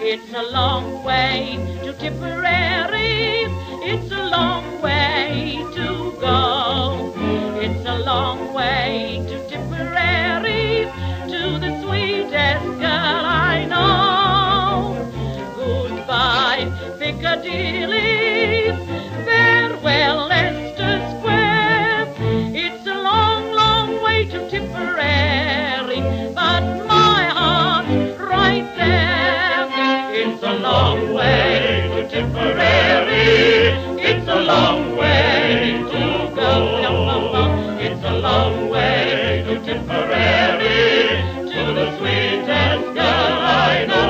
It's a long way to Tipperary. It's a long way to go. It's a long way to Tipperary, to the sweetest girl I know. Goodbye, Piccadilly. Farewell, Leicester Square. It's a long, long way to Tipperary, but my heart's right there. It's a long way to Tipperary. It's a long way to go. It's a long way to Tipperary, to the sweetest girl I know.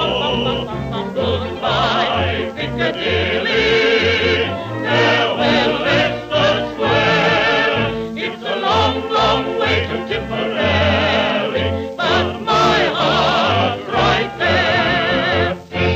Goodbye, Piccadilly. Farewell, Leicester Square. It's a long, long way to Tipperary, but my heart's right there.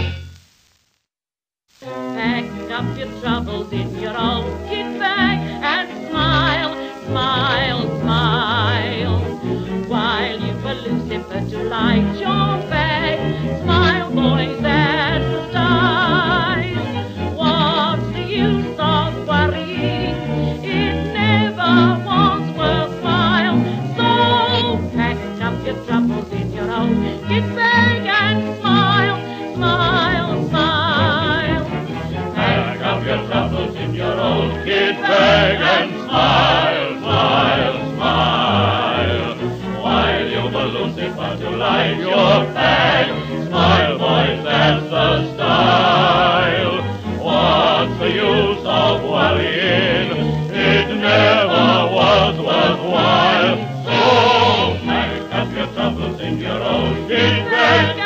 Pack up your troubles in your old kit bag and smile, smile, smile, while you've a Lucifer to light your bag. Smile, boys, that's the style. What's the use of worrying? It never was worthwhile. So pack up your troubles in your old kit bag and smile, smile, smile. Pack up your troubles in your old kit bag and smile, smile, smile, while you've a Lucifer to light your bag. Smile, boys, that's the style. What's the use of worrying? It never was worthwhile. So pack up your troubles in your old kit bag